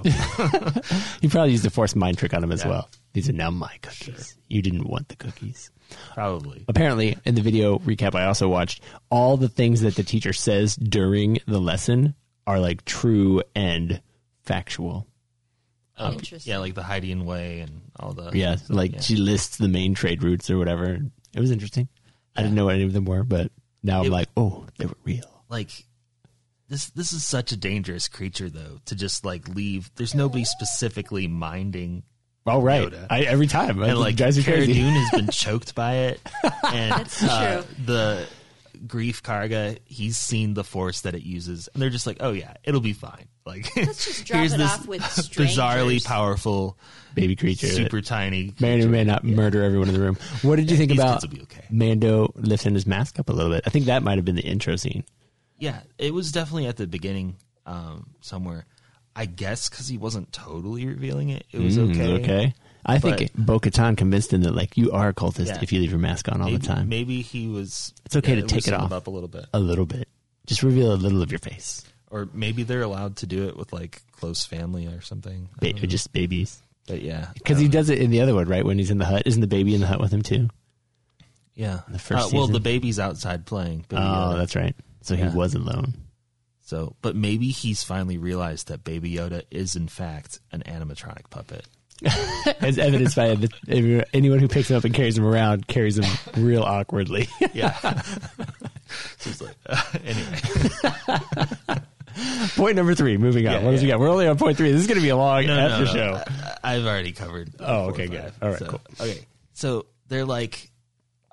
He probably used a force mind trick on him as Yeah. well. These are now my cookies. You didn't want the cookies. probably. Apparently, in the video recap I also watched, all the things that the teacher says during the lesson are like true and factual. Um, Interesting. yeah, like the Heidian way and all the Yeah, stuff, like yeah. she lists the main trade routes or whatever. It was interesting. I didn't know what any of them were, but now I'm It- like, oh, they were real. like this this is such a dangerous creature though, to just like leave. There's nobody specifically minding, Oh, right. Yoda. I, every time. and like drives me Cara crazy. Dune has been choked by it, and That's uh, true. the Grief Karga, he's seen the force that it uses, and they're just like, oh yeah, it'll be fine. Like Let's just drop here's it this off with bizarrely strangers. powerful, Baby creature. super tiny, May or creature. may not murder everyone in the room. What did you think these about kids will be okay. Mando lifting his mask up a little bit? I think that might have been the intro scene. Yeah, it was definitely at the beginning um, somewhere. I guess because he wasn't totally revealing it, it was Mm, okay. okay. I think But- Bo-Katan convinced him that like you are a cultist Yeah. if you leave your mask on all Maybe, the time. maybe he was. It's okay to yeah, take it loosened off. him up a little bit, A little bit. Just reveal a little of your face. or maybe they're allowed to do it with like close family or something. I Ba- don't know. just babies. But yeah, Because he um, does it in the other one, right? When he's in the hut. Isn't the baby in the hut with him too? Yeah, the first Uh, well, season. the baby's outside playing. Baby Oh, Yoda. that's right. So Yeah. he was alone. So, but maybe he's finally realized that Baby Yoda is in fact an animatronic puppet. As evidenced by the, every- anyone who picks him up and carries him around carries him real awkwardly. Yeah. So it's like, uh, anyway. Point number three. Moving on. Yeah, what else we yeah. got? We're only on point three. This is going to be a long No, after no, no. show. I, I've already covered. Oh, four okay, or good. five. All right, So- cool. Okay, so they're like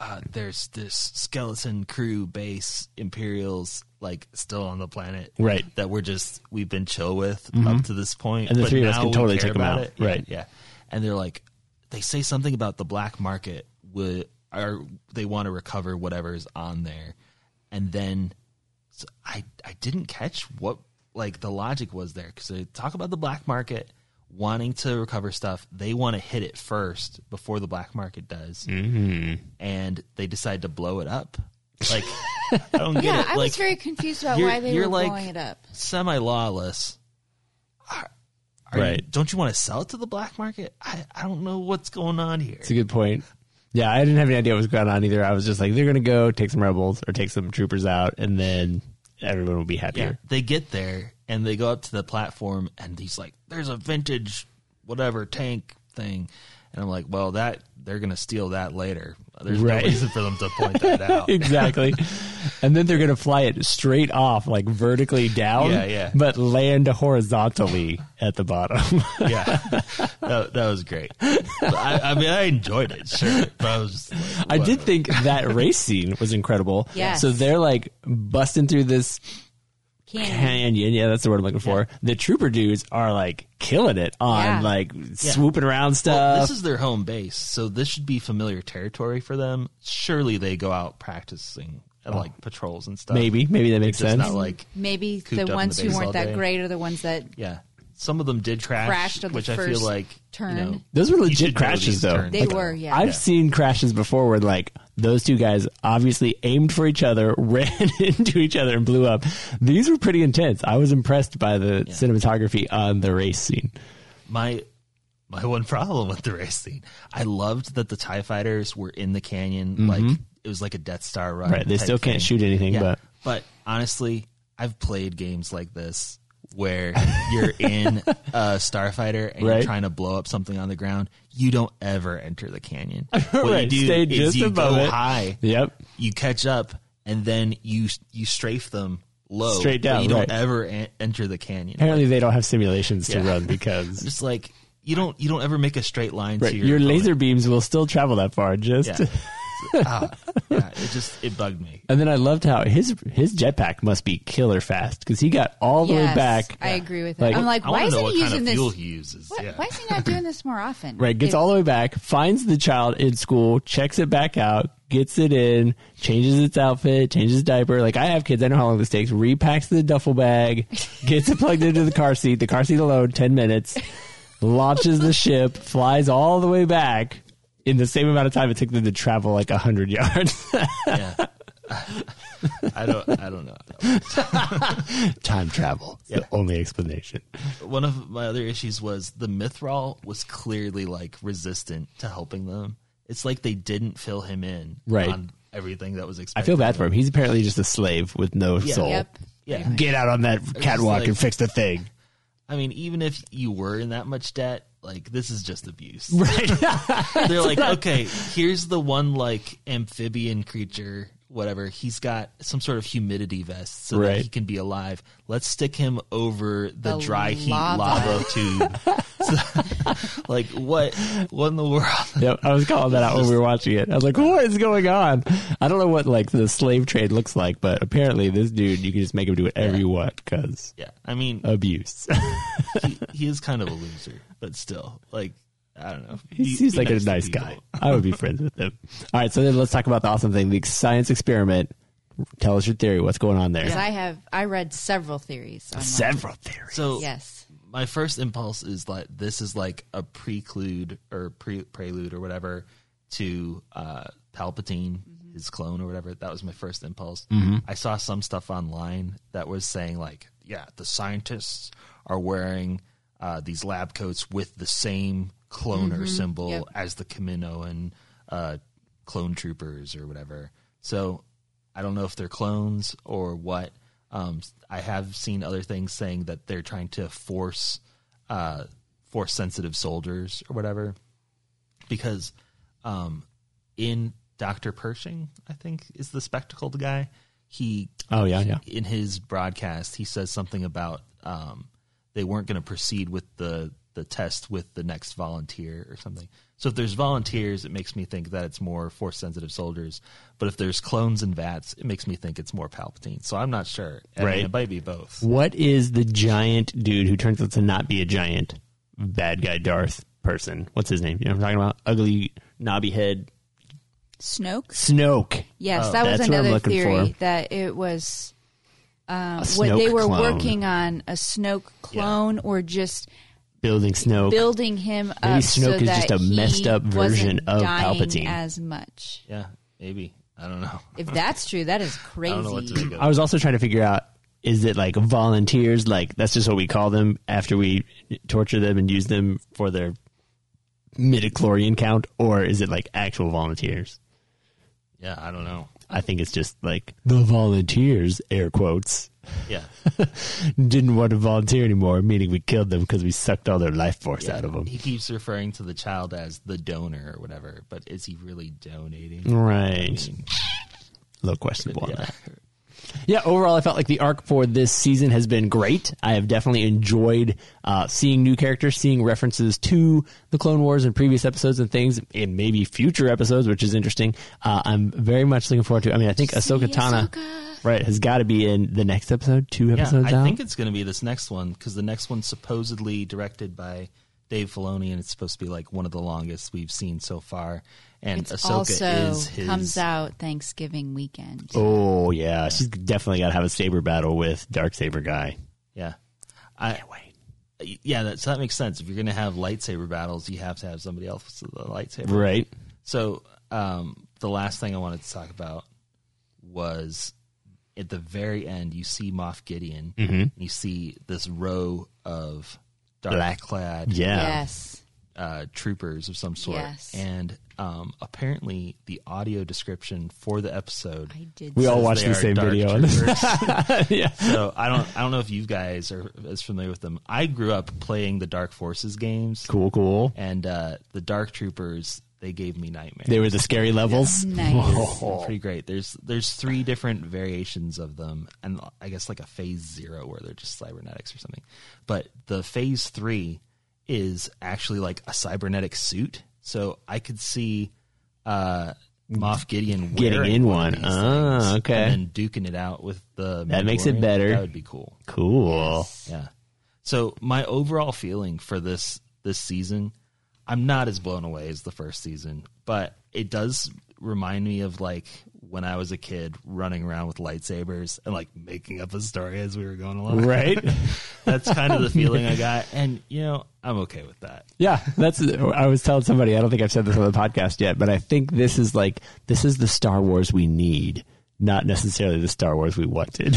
uh, there's this skeleton crew base Imperials like still on the planet, Right. That we're just we've been chill with Mhm. up to this point, And the but three of us now can we totally care take 'em about out. it. Yeah, Right. Yeah, and they're like, they say something about the black market would, or they want to recover whatever's on there, and then so I I didn't catch what like the logic was there because they talk about the black market wanting to recover stuff. They want to hit it first before the black market does, Mm-hmm. and they decide to blow it up. Like I don't get Yeah, it. I like, was very confused about you're- why they you're were like blowing it up. semi-lawless. Are, are you- Right. don't you want to sell it to the black market? I, I don't know what's going on here. It's a good point. Yeah, I didn't have any idea what was going on either. I was just like, they're going to go take some rebels or take some troopers out, and then everyone will be Yeah, happier. they get there and they go up to the platform, and he's like, "There's a vintage whatever tank thing," and I'm like, "Well, that they're gonna steal that later. There's Right. no reason for them to point that out." Exactly. And then they're going to fly it straight off, like vertically down, Yeah, yeah. but land horizontally at the bottom. Yeah, that, that was great. But I, I mean, I enjoyed it, sure, but I was just like, I did whatever. think that race scene was incredible. Yes. So they're like busting through this Canyon. canyon. Yeah, that's the word I'm looking for. The trooper dudes are like killing it on Yeah. like swooping around Well, stuff. this is their home base, so this should be familiar territory for them. Surely they go out practicing at like patrols and stuff. maybe, maybe that makes Just sense. not like Maybe cooped up the in ones the who base weren't all that day. great are the ones that yeah. Some of them did crash, Crashed on the which I feel first like turn. You know, Those were you legit should know crashes, these though. turns. they were. Yeah, I've seen crashes before where like those two guys obviously aimed for each other, ran into each other, and blew up. These were pretty intense. I was impressed by the cinematography on the race scene. my my one problem with the race scene, I loved that the TIE fighters were in the canyon, like it was like a Death Star run. Right, they type still can't thing. shoot anything, Yeah. but But honestly, I've played games like this where you're in a starfighter and Right. you're trying to blow up something on the ground. You don't ever enter the canyon. What Right, you do stay is just you above go it. high, Yep. you catch up, and then you you strafe them low. Straight but down, you don't right. ever en- enter the canyon. Apparently, they don't have simulations to Yeah. run because Just like you don't you don't ever make a straight line right, to your your opponent. laser beams will still travel that far. Just Yeah. Ah, yeah, it just it bugged me. and then I loved how his his jetpack must be killer fast because he got all the way Yes, back. I agree with that. Like- I'm like, I why want to isn't know what he kind using of this? fuel he uses. What- Yeah. Why is he not doing this more often? Right, gets It- all the way back, finds the child in school, checks it back out, gets it in, changes its outfit, changes its diaper. Like I have kids, I know how long this takes. Repacks the duffel bag, gets it plugged into the car seat. The car seat alone, ten minutes. Launches the ship, flies all the way back in the same amount of time it took them to travel like a hundred yards. Yeah. I don't I don't know. Time travel. It's the only explanation. One of my other issues was the Mythrol was clearly like resistant to helping them. It's like they didn't fill him in Right. on everything that was I expected. feel bad of for him. He's apparently just a slave with no Yeah. soul. Yep. Yeah. Get out on that catwalk like- and fix the thing. I mean, even if you were in that much debt, like this is just abuse. Right. They're like, okay, here's the one like amphibian creature, whatever. He's got some sort of humidity vest so Right. that he can be alive. Let's stick him over the, The dry heat lava. lava tube. So, like, what? What in the world? Yep, I was calling that out when we were watching it. I was like, what is going on? I don't know what like the slave trade looks like, but apparently this dude, you can just make him do whatever Yeah. you want because Yeah, I mean, abuse. he, he is kind of a loser, but still, like, I don't know. He Be- seems be like a to nice people. guy. I would be friends with him. All right, so then let's talk about the awesome thing, the science experiment. Tell us your theory. What's going on there? Because I have, I read several theories. Online. Several theories. So, Yes. my first impulse is like this is like a preclude or pre- prelude or whatever to uh, Palpatine, Mm-hmm. his clone or whatever. That was my first impulse. Mm-hmm. I saw some stuff online that was saying like, yeah, the scientists are wearing uh, these lab coats with the same cloner symbol Yep. as the Kaminoan uh, clone troopers or whatever. So I don't know if they're clones or what. Um, I have seen other things saying that they're trying to force uh, force sensitive soldiers or whatever, because um, in Doctor Pershing, I think is the spectacled guy. He Oh, yeah, yeah. in his broadcast he says something about um, they weren't going to proceed with the the test with the next volunteer or something. So if there's volunteers, it makes me think that it's more force-sensitive soldiers. But if there's clones and vats, it makes me think it's more Palpatine. So I'm not sure. I Right. mean, it might be both. What is the giant dude who turns out to not be a giant bad guy Darth person? What's his name? You know what I'm talking about? Ugly, knobby head. Snoke? Snoke. Yes, Oh, that was that's what I'm another looking theory for. that it was um, A what they Snoke were clone. working on, a Snoke clone, or just Building Snoke. building him up. Maybe so Snoke is that just a he messed up version wasn't of dying Palpatine. as much. Yeah, maybe. I don't know. If that's true, that is I crazy. don't know what to make of I was also trying to figure out, is it like volunteers? Like, that's just what we call them after we torture them and use them for their midichlorian count? Or is it like actual volunteers? Yeah, I don't know. I think it's just like the volunteers, air quotes, Yeah. didn't want to volunteer anymore, meaning we killed them because we sucked all their life force Yeah. out of them. He keeps referring to the child as the donor or whatever, but is he really donating? Right. A little questionable on Yeah. that. Yeah, overall, I felt like the arc for this season has been great. I have definitely enjoyed uh, seeing new characters, seeing references to the Clone Wars and previous episodes and things, and maybe future episodes, which is interesting. Uh, I'm very much looking forward to. I mean, I think Ahsoka Tano, Ahsoka. right, has got to be in the next episode. Two Yeah, episodes I out. think it's going to be this next one because the next one's supposedly directed by Dave Filoni, and it's supposed to be like one of the longest we've seen so far. And It's Ahsoka also is his. comes out Thanksgiving weekend. Oh yeah, she's definitely got to have a saber battle with Darksaber guy. Yeah, I wait. Yeah, that, so that makes sense. If you're going to have lightsaber battles, you have to have somebody else with the lightsaber, Right. So um, the last thing I wanted to talk about was at the very end. You see Moff Gideon. Mhm. You see this row of dark Black. clad Yeah. Yes. uh, troopers of some sort, Yes. and um, apparently the audio description for the episode. I did. We all says watched they the are same dark video. troopers. yeah. So I don't I don't know if you guys are as familiar with them. I grew up playing the Dark Forces games, Cool, cool. and uh, the Dark Troopers, they gave me nightmares. They were the scary levels. Nice. They're pretty great. There's there's three different variations of them, and I guess like a phase zero where they're just cybernetics or something. But the phase three is actually like a cybernetic suit, so I could see uh, Moff Gideon Getting wearing in one, of one. these Ah, things okay. and then duking it out with the. That makes it Mandalorian. better. That would be cool. Cool. Yeah. So my overall feeling for this this season, I'm not as blown away as the first season, but it does remind me of like when I was a kid running around with lightsabers and like making up a story as we were going along. Right? That's kind of the feeling I got, and you know, I'm okay with that. Yeah, that's. I was telling somebody. I don't think I've said this on the podcast yet, but I think this is like this is the Star Wars we need, not necessarily the Star Wars we wanted.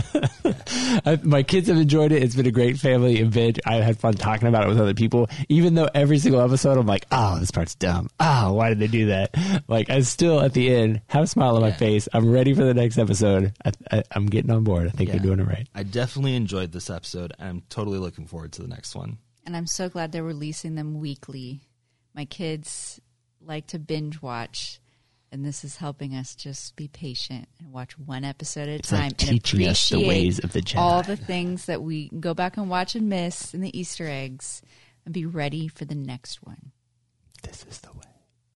I, my kids have enjoyed it. It's been a great family event. I had fun talking about it with other people. Even though every single episode, I'm like, "Oh, this part's dumb. Oh, why did they do that?" Like, I still at the end have a smile on my Yeah. face. I'm ready for the next episode. I, I, I'm getting on board. I think Yeah. we're doing it right. I definitely enjoyed this episode, and I'm totally looking forward to the next one. And I'm so glad they're releasing them weekly. My kids like to binge watch, and this is helping us just be patient and watch one episode at a It's time like and teaching us the appreciate ways of the Jedi. all the things that we can go back and watch and miss, and the Easter eggs, and be ready for the next one. This is the way.